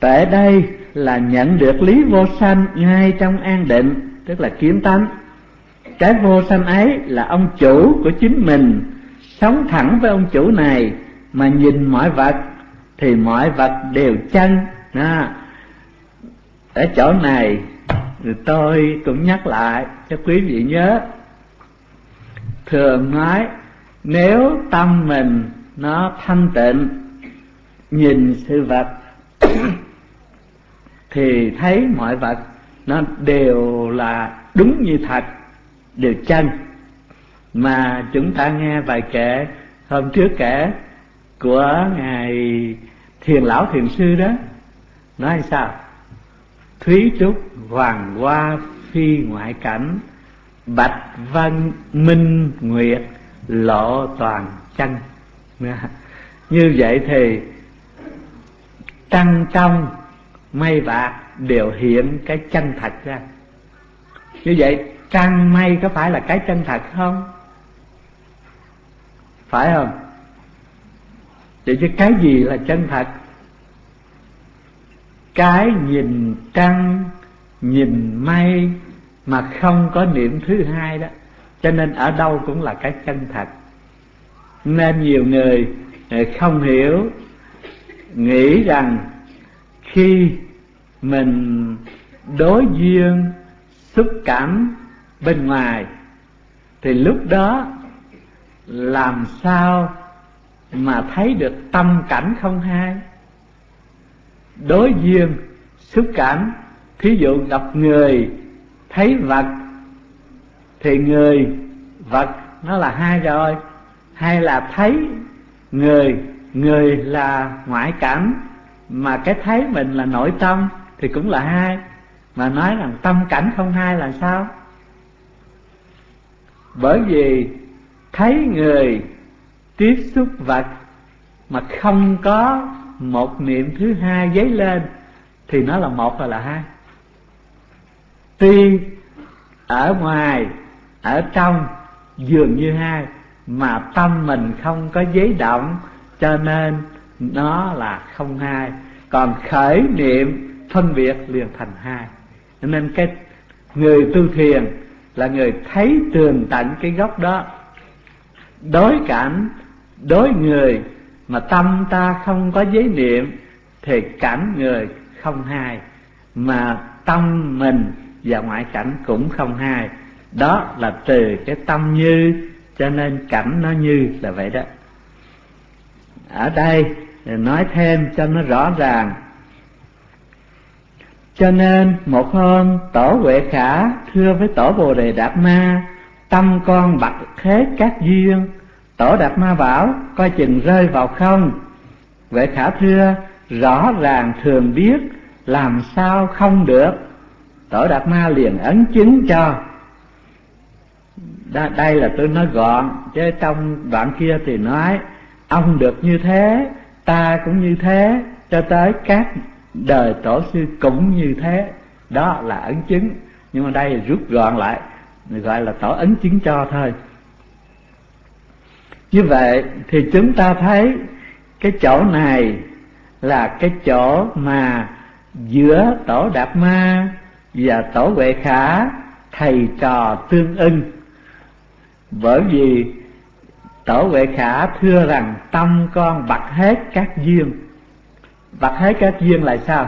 Tại đây là nhận được lý vô sanh ngay trong an định, tức là kiến tánh. Cái vô sanh ấy là ông chủ của chính mình, sống thẳng với ông chủ này mà nhìn mọi vật thì mọi vật đều chân. Ở chỗ này tôi cũng nhắc lại cho quý vị nhớ, thường nói nếu tâm mình nó thanh tịnh, nhìn sự vật thì thấy mọi vật nó đều là đúng như thật, đều chân. Mà chúng ta nghe bài kệ hôm trước kể của ngài Thiền Lão Thiền Sư đó, nói sao? Thúy trúc hoàng hoa phi ngoại cảnh, bạch vân minh nguyệt lộ toàn chân. Như vậy thì trăng trong mây bạc đều hiện cái chân thật ra. Như vậy trăng mây có phải là cái chân thật không? Phải không? Vậy chứ cái gì là chân thật? Cái nhìn trăng, nhìn mây mà không có niệm thứ hai đó, cho nên ở đâu cũng là cái chân thật. Nên nhiều người không hiểu, nghĩ rằng khi mình đối duyên xúc cảm bên ngoài thì lúc đó làm sao mà thấy được tâm cảnh không hai. Đối duyên xúc cảm, thí dụ gặp người thấy vật thì người vật nó là hai rồi, hay là thấy người, người là ngoại cảnh mà cái thấy mình là nội tâm thì cũng là hai. Mà nói rằng tâm cảnh không hai là sao? Bởi vì thấy người, tiếp xúc vật mà không có một niệm thứ hai dấy lên thì nó là một hay là hai? Tuy ở ngoài, ở trong dường như hai, mà tâm mình không có giấy động, cho nên nó là không hai. Còn khởi niệm phân biệt liền thành hai. Cho nên cái người tu thiền là người thấy tường tận cái gốc đó. Đối cảnh, đối người mà tâm ta không có giấy niệm thì cảnh người không hai, mà tâm mình và ngoại cảnh cũng không hai. Đó là từ cái tâm như, cho nên cảnh nó như là vậy đó. Ở đây nói thêm cho nó rõ ràng. Cho nên một hôm Tổ Huệ Khả thưa với Tổ Bồ Đề Đạt Ma: tâm con bật hết các duyên. Tổ Đạt Ma bảo: coi chừng rơi vào không. Huệ Khả thưa: rõ ràng thường biết, làm sao không được. Tổ Đạt Ma liền ấn chứng cho. Đây là tôi nói gọn, chứ trong đoạn kia thì nói ông được như thế, ta cũng như thế, cho tới các đời tổ sư cũng như thế. Đó là ấn chứng. Nhưng mà đây rút gọn lại, gọi là tổ ấn chứng cho thôi. Như vậy thì chúng ta thấy cái chỗ này là cái chỗ mà giữa Tổ Đạt Ma và Tổ Huệ Khả thầy trò tương ưng. Bởi vì Tổ Huệ Khả thưa rằng tâm con bật hết các duyên. Bật hết các duyên là sao?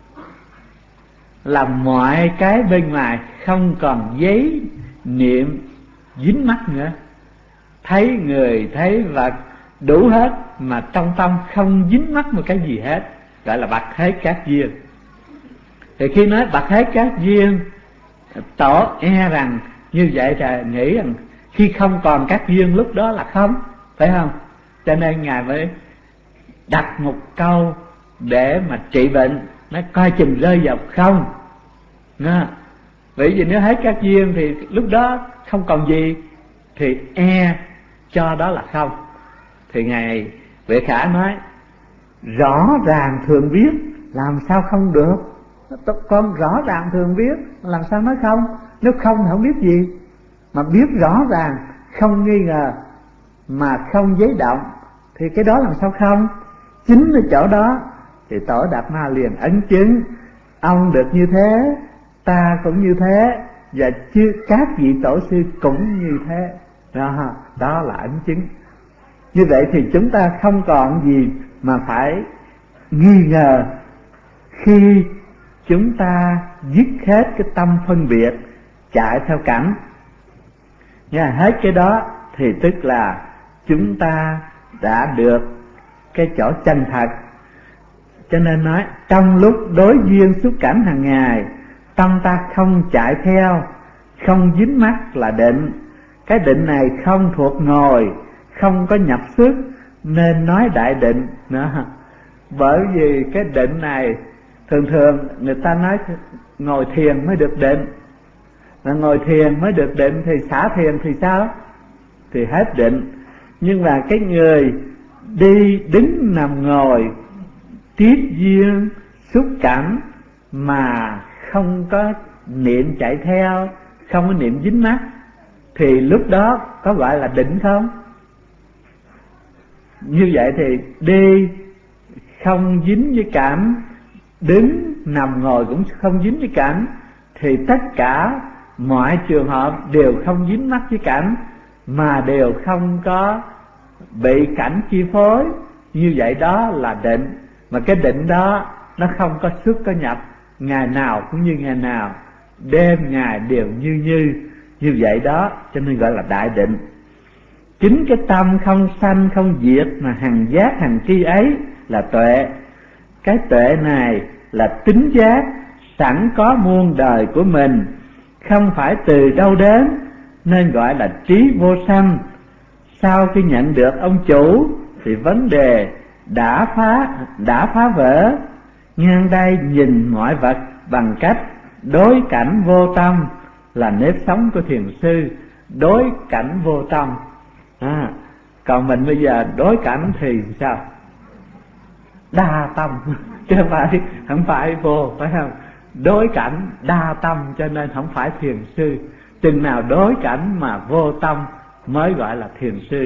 Là mọi cái bên ngoài không còn giấy niệm dính mắc nữa. Thấy người, thấy vật đủ hết, mà trong tâm không dính mắc một cái gì hết, gọi là bật hết các duyên. Thì khi nói bật hết các duyên, Tổ e rằng như vậy thì nghĩ rằng khi không còn các duyên lúc đó là không, phải không? Cho nên Ngài mới đặt một câu để mà trị bệnh, nó coi chừng rơi vào không. Bởi vì nếu hết các duyên thì lúc đó không còn gì, thì e cho đó là không. Thì Ngài Huệ Khả nói rõ ràng thường biết, làm sao không được. Con rõ ràng thường biết, làm sao nói không? Nếu không thì không biết gì. Mà biết rõ ràng, không nghi ngờ, mà không giấy động, thì cái đó làm sao không? Chính ở chỗ đó Thì Tổ Đạt Ma liền ấn chứng: ông được như thế, ta cũng như thế, và các vị tổ sư cũng như thế. Đó là ấn chứng. Như vậy thì chúng ta không còn gì mà phải nghi ngờ khi chúng ta dứt hết cái tâm phân biệt chạy theo cảnh nha. Hết cái đó thì tức là chúng ta đã được cái chỗ chân thật. Cho nên nói trong lúc đối duyên xúc cảnh hàng ngày, tâm ta không chạy theo, không dính mắc là định. Cái định này không thuộc ngồi, không có nhập xuất, nên nói đại định nữa. Bởi vì cái định này thường thường người ta nói ngồi thiền mới được định, mà ngồi thiền mới được định thì xả thiền thì sao? Thì hết định. Nhưng mà cái người đi đứng nằm ngồi tiếp duyên xúc cảnh mà không có niệm chạy theo, không có niệm dính mắc, thì lúc đó có gọi là định không? Như vậy thì đi không dính với cảnh, đứng nằm ngồi cũng không dính với cảnh, thì tất cả mọi trường hợp đều không dính mắc với cảnh, mà đều không có bị cảnh chi phối. Như vậy đó là định. Mà cái định đó nó không có xuất có nhập, ngày nào cũng như ngày nào, đêm ngày đều như vậy đó, cho nên gọi là đại định. Chính cái tâm không sanh không diệt mà hằng giác hằng tri ấy là tuệ. Cái tuệ này là tính giác sẵn có muôn đời của mình, không phải từ đâu đến, nên gọi là trí vô sanh. Sau khi nhận được ông chủ thì vấn đề đã phá vỡ. Ngang đây nhìn mọi vật bằng cách đối cảnh vô tâm là nếp sống của thiền sư. Đối cảnh vô tâm. Còn mình bây giờ đối cảnh thì sao? Đa tâm chứ không phải vô, phải không? Đối cảnh đa tâm cho nên không phải thiền sư. Chừng nào đối cảnh mà vô tâm mới gọi là thiền sư.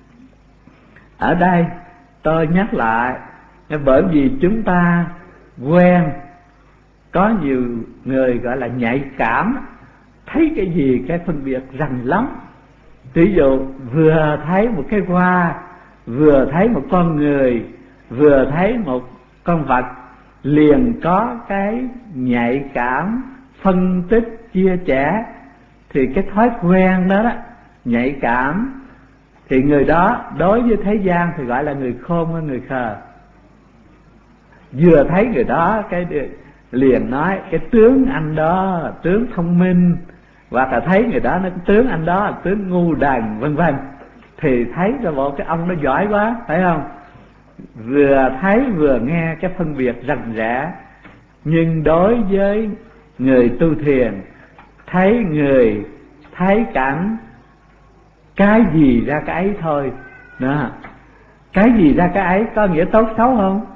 Ở đây tôi nhắc lại, bởi vì chúng ta quen, có nhiều người gọi là nhạy cảm, thấy cái gì cái phân biệt rành lắm. Ví dụ vừa thấy một cái hoa, vừa thấy một con người, vừa thấy một con vật, liền có cái nhạy cảm phân tích chia sẻ. Thì cái thói quen đó, nhạy cảm, thì người đó đối với thế gian thì gọi là người khôn hay người khờ. Vừa thấy người đó cái liền nói cái tướng anh đó là tướng thông minh, hoặc là thấy người đó nói cái tướng anh đó là tướng ngu đần, vân vân. Thì thấy ra bộ cái ông nó giỏi quá, phải không? Vừa thấy vừa nghe cái phân biệt rành rẽ. Nhưng đối với người tu thiền, thấy người thấy cảnh, cái gì ra cái ấy thôi đó. Cái gì ra cái ấy có nghĩa tốt xấu không?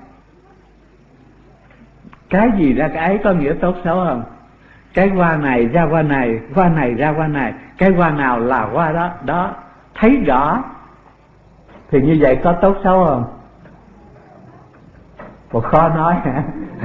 Cái gì ra cái ấy có nghĩa tốt xấu không? Cái hoa này ra hoa này, hoa này ra hoa này, cái hoa nào là hoa đó, đó thấy rõ. Thì như vậy có tốt xấu không? Một khó nói hả?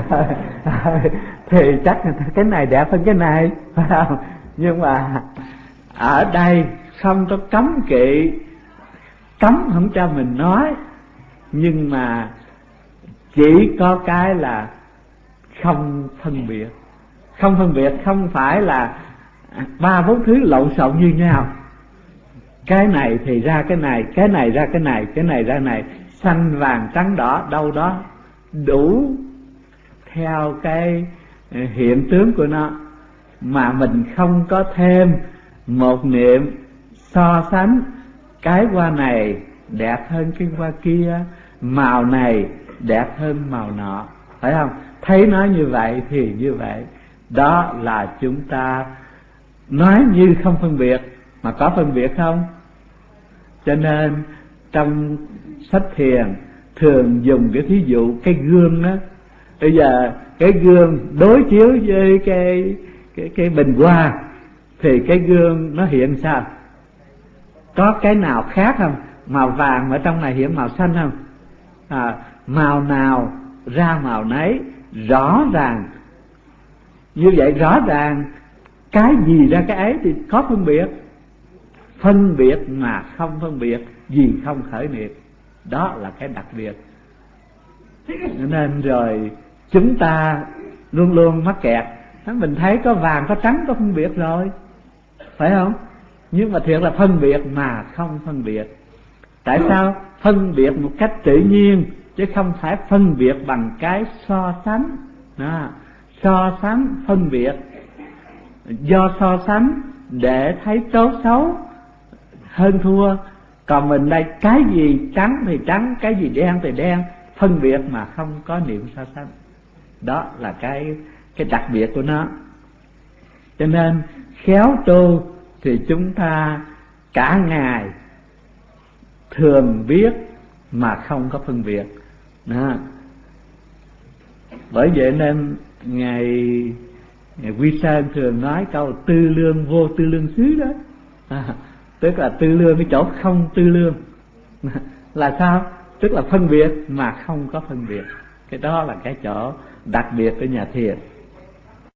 Thì chắc cái này đẹp hơn cái này, phải không? Nhưng mà ở đây không có cấm kỵ, cấm không cho mình nói, nhưng mà chỉ có cái là không phân biệt. Không phân biệt không phải là ba bốn thứ lộn xộn như nhau. Cái này thì ra cái này, cái này ra cái này, cái này ra này, xanh vàng trắng đỏ đâu đó đủ theo cái hiện tướng của nó, mà mình không có thêm một niệm so sánh. Cái hoa này đẹp hơn cái hoa kia, màu này đẹp hơn màu nọ, phải không? Thấy nó như vậy thì như vậy. Đó là chúng ta nói như không phân biệt, mà có phân biệt không? Cho nên trong sách thiền thường dùng cái thí dụ cái gương đó. Bây giờ cái gương đối chiếu với cái bình hoa thì cái gương nó hiện sao? Có cái nào khác không? Màu vàng ở trong này hiện màu xanh không? Màu nào ra màu nấy, rõ ràng. Như vậy rõ ràng cái gì ra cái ấy thì có phân biệt. Phân biệt mà không phân biệt, vì không khởi nghiệp. Đó là cái đặc biệt. Nên rồi chúng ta luôn luôn mắc kẹt. Mình thấy có vàng có trắng có phân biệt rồi, phải không? Nhưng mà thiệt là phân biệt mà không phân biệt. Tại sao? Phân biệt một cách tự nhiên, chứ không phải phân biệt bằng cái so sánh. Đó. So sánh phân biệt, do so sánh để thấy tốt xấu, hơn thua. Còn mình đây cái gì trắng thì trắng, cái gì đen thì đen, phân biệt mà không có niệm so sánh. Đó là cái đặc biệt của nó. Cho nên khéo tu thì chúng ta cả ngày thường biết mà không có phân biệt. Đó. Bởi vậy nên ngài Quy Sơn thường nói câu tư lương vô tư lương xứ đó. Tức là tư lương cái chỗ không tư lương. Là sao? Tức là phân biệt mà không có phân biệt. Cái đó là cái chỗ đặc biệt của nhà thiền.